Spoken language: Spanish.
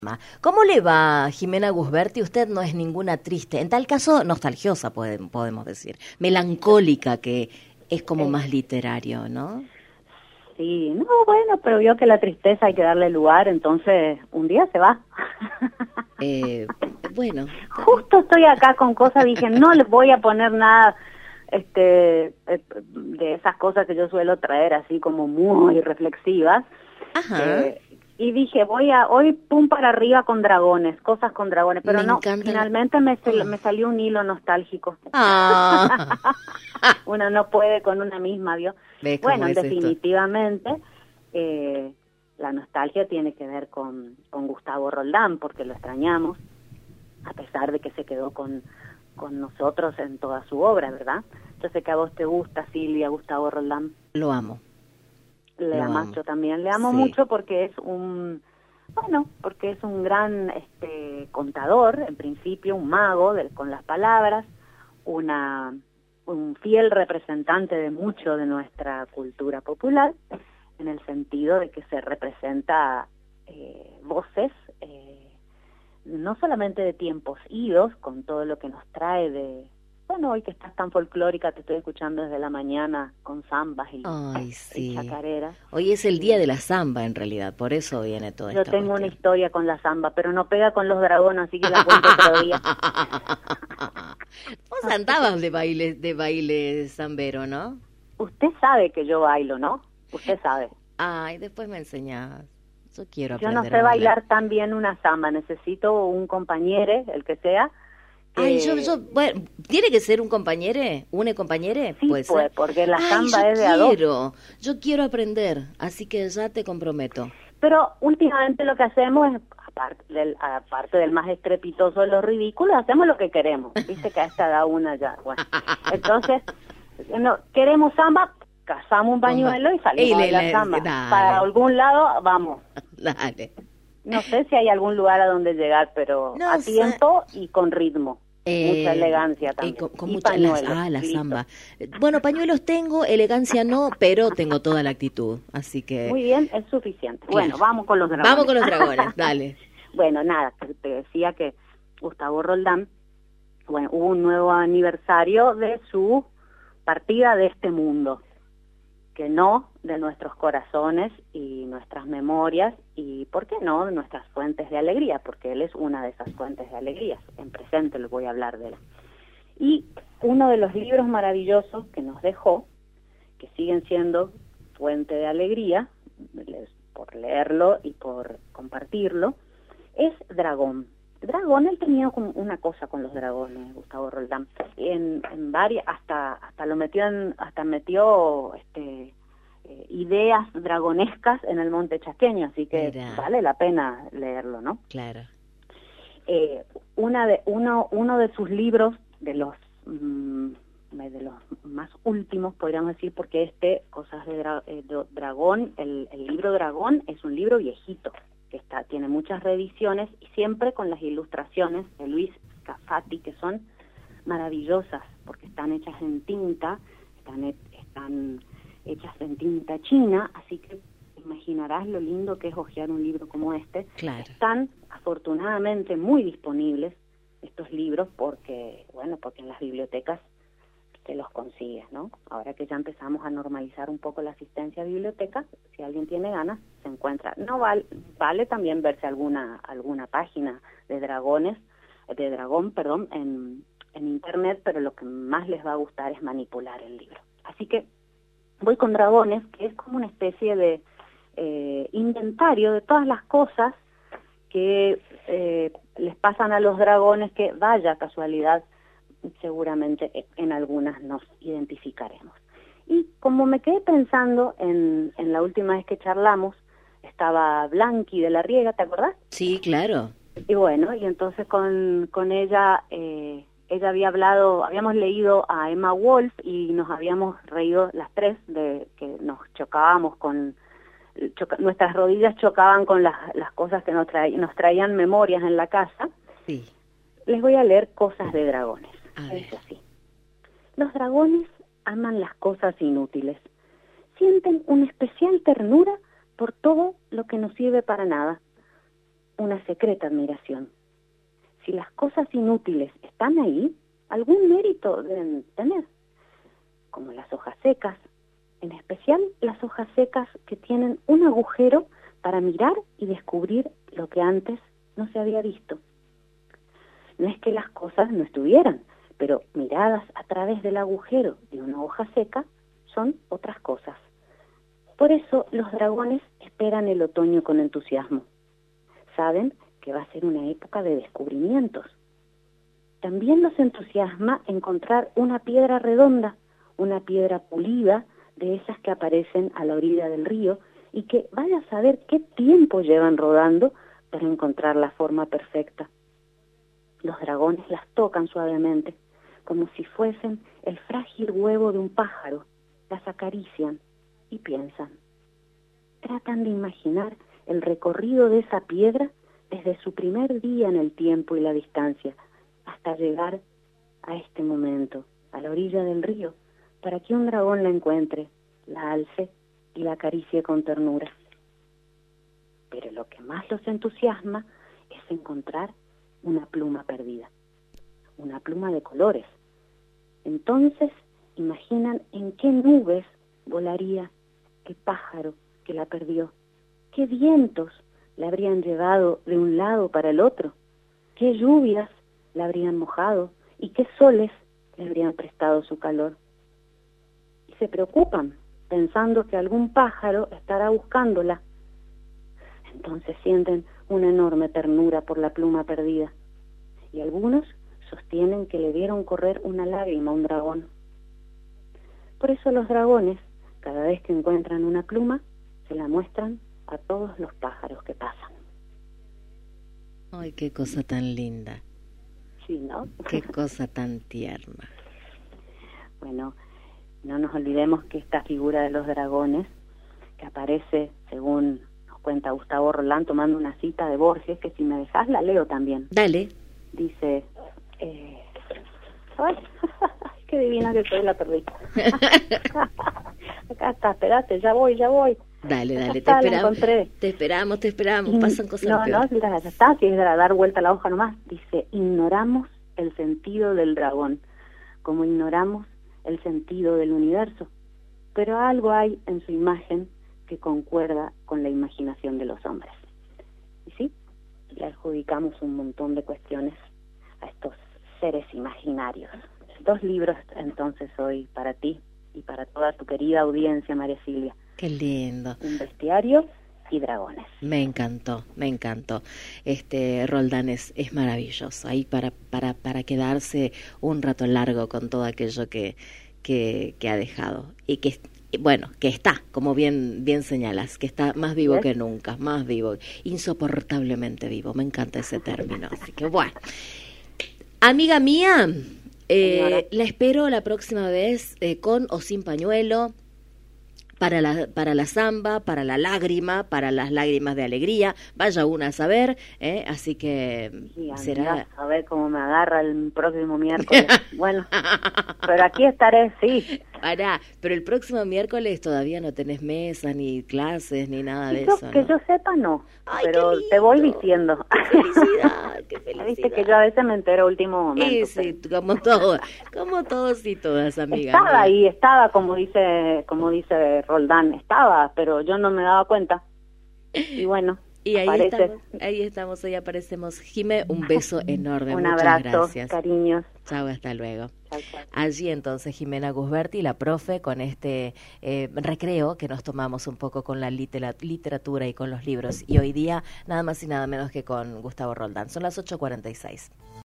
¿Cómo le va, Jimena Gusberti? Usted no es ninguna triste, en tal caso nostalgiosa podemos decir, melancólica, que es como más literario, ¿no? Sí, no, bueno, pero vio que la tristeza hay que darle lugar, entonces un día se va. Eh, bueno. Justo estoy acá con cosas, dije, no les voy a poner nada de esas cosas que yo suelo traer así como muy reflexivas. Ajá. Y dije, hoy pum para arriba con dragones, cosas con dragones, pero Me no, encanta finalmente me salió un hilo nostálgico. Ah. Uno no puede con una misma, ¿vio? ¿Ves cómo Bueno, es esto? definitivamente la nostalgia tiene que ver con Gustavo Roldán, porque lo extrañamos, a pesar de que se quedó con nosotros en toda su obra, ¿verdad? Yo sé que a vos te gusta, Silvia, Gustavo Roldán. Lo amo. Le Lo amas, amo. yo también. Le amo Sí. mucho porque es porque es un gran contador, en principio, un mago con las palabras, un fiel representante de mucho de nuestra cultura popular, en el sentido de que se representa voces, no solamente de tiempos idos, con todo lo que nos trae hoy que estás tan folclórica, te estoy escuchando desde la mañana con zambas Ay, y sí. chacareras. Hoy es el día de la samba, en realidad, por eso viene toda Yo esta tengo una cuestión. historia con la zamba, pero no pega con los dragones, así que la cuento otro día. Vos andabas de baile zambero, ¿no? Usted sabe que yo bailo, ¿no? Usted sabe. Ay, después me enseñás. Yo quiero Yo no aprender sé a bailar. bailar tan bien una zamba, necesito un compañero, el que sea. Ay, bueno, ¿tiene que ser un compañere? ¿Une compañere? Sí, ¿Puede pues, ser? porque la Ay, zamba es de a dos. yo quiero aprender, así que ya te comprometo. Pero últimamente lo que hacemos es, aparte del más estrepitoso de los ridículos, hacemos lo que queremos. Viste que a esta da una ya. Bueno, entonces, queremos samba, cazamos un pañuelo y salimos a bailar samba. Dale. Para algún lado, vamos. Dale. No sé si hay algún lugar a donde llegar, pero No a sé. tiempo y con ritmo. Mucha elegancia también. Con y mucha, pañuelos. la listo. samba. Bueno, pañuelos tengo, elegancia no, pero tengo toda la actitud, así que... Muy bien, es suficiente. Claro. Bueno, vamos con los dragones. Vamos con los dragones, dale. Bueno, nada, te decía que Gustavo Roldán, bueno, hubo un nuevo aniversario de su partida de este mundo, que no de nuestros corazones y nuestras memorias y, ¿por qué no?, de nuestras fuentes de alegría, porque él es una de esas fuentes de alegría. En presente les voy a hablar de él. Y uno de los libros maravillosos que nos dejó, que siguen siendo fuente de alegría, por leerlo y por compartirlo, es Dragón. Dragón, él tenía como una cosa con los dragones, Gustavo Roldán, en varias, hasta metió ideas dragonescas en el Monte Chaqueño, así que Mira. vale la pena leerlo, ¿no? Claro. Uno de sus libros, de los más últimos, podríamos decir, porque Cosas de Dragón, el libro Dragón es un libro viejito, que tiene muchas reediciones y siempre con las ilustraciones de Luis Scafati, que son maravillosas, porque están hechas en tinta, están hechas en tinta china, así que imaginarás lo lindo que es hojear un libro como este. Claro. Están afortunadamente muy disponibles estos libros porque en las bibliotecas te los consigues, ¿no? Ahora que ya empezamos a normalizar un poco la asistencia a bibliotecas, si alguien tiene ganas, se encuentra. No vale también verse alguna página de dragón, en internet, pero lo que más les va a gustar es manipular el libro. Así que voy con Dragones, que es como una especie de inventario de todas las cosas que les pasan a los dragones, que vaya casualidad, seguramente en algunas nos identificaremos. Y como me quedé pensando en la última vez que charlamos, estaba Blanqui de la Riega, ¿te acordás? Sí, claro. Y bueno, y entonces con ella, ella habíamos leído a Emma Wolf y nos habíamos reído las tres de que nos chocábamos nuestras rodillas chocaban con las cosas que nos traían memorias en la casa. Sí. Les voy a leer Cosas de Dragones. Es así. Los dragones aman las cosas inútiles. Sienten una especial ternura por todo lo que no sirve para nada. una secreta admiración. Si las cosas inútiles están ahí, algún mérito deben tener, como las hojas secas, en especial las hojas secas que tienen un agujero para mirar y descubrir lo que antes no se había visto. No es que las cosas no estuvieran, pero miradas a través del agujero de una hoja seca son otras cosas. Por eso los dragones esperan el otoño con entusiasmo. Saben que va a ser una época de descubrimientos. También los entusiasma encontrar una piedra redonda, una piedra pulida, de esas que aparecen a la orilla del río y que vaya a saber qué tiempo llevan rodando para encontrar la forma perfecta. Los dragones las tocan suavemente, como si fuesen el frágil huevo de un pájaro, las acarician y piensan. Tratan de imaginar el recorrido de esa piedra desde su primer día en el tiempo y la distancia, hasta llegar a este momento, a la orilla del río, para que un dragón la encuentre, la alce y la acaricie con ternura. Pero lo que más los entusiasma es encontrar una pluma perdida, una pluma de colores. Entonces imaginan en qué nubes volaría el pájaro que la perdió, qué vientos la habrían llevado de un lado para el otro, qué lluvias la habrían mojado y qué soles le habrían prestado su calor. Y se preocupan pensando que algún pájaro estará buscándola. Entonces sienten una enorme ternura por la pluma perdida y algunos sostienen que le vieron correr una lágrima a un dragón. Por eso los dragones, cada vez que encuentran una pluma, se la muestran a todos los pájaros que pasan. Ay, qué cosa tan linda. Sí, ¿no? Qué cosa tan tierna. Bueno, no nos olvidemos que esta figura de los dragones, que aparece, según nos cuenta Gustavo Roldán, tomando una cita de Borges, que si me dejás la leo también. Dale. Dice, ay, qué divina que soy, la perdí. Acá está, espérate, ya voy. Dale, te esperamos, pasan cosas peores. No, ya está, si es dar vuelta a la hoja nomás. Dice, ignoramos el sentido del dragón, como ignoramos el sentido del universo, pero algo hay en su imagen que concuerda con la imaginación de los hombres. Y sí, le adjudicamos un montón de cuestiones a estos seres imaginarios. 2 libros entonces hoy para ti y para toda tu querida audiencia, María Silvia. Qué lindo. Un bestiario y dragones. Me encantó. Roldán es maravilloso. Ahí para quedarse un rato largo con todo aquello que ha dejado. Y que está, como bien señalas, que está más vivo que nunca, más vivo, insoportablemente vivo. Me encanta ese término. Así que bueno. Amiga mía, la espero la próxima vez con o sin pañuelo, para la samba, para la lágrima, para las lágrimas de alegría, vaya una a saber, así que sí, será... A ver cómo me agarra el próximo miércoles. Bueno, pero aquí estaré, sí. Pero el próximo miércoles todavía no tenés mesa, ni clases, ni nada de eso, ¿no? Que yo sepa, no. Ay, pero te voy diciendo. Qué felicidad. Viste que yo a veces me entero a último momento. Sí, como todos y todas, amigas. Estaba, como dice Roldán, pero yo no me daba cuenta. Y bueno, y ahí estamos, hoy aparecemos. Jimé, un beso enorme, un muchas abrazo, gracias. Cariños. Chao, hasta luego. Chao. Allí entonces Jimena Gusberti, la profe, con este recreo que nos tomamos un poco con la literatura y con los libros. Y hoy día nada más y nada menos que con Gustavo Roldán. Son las 8:46.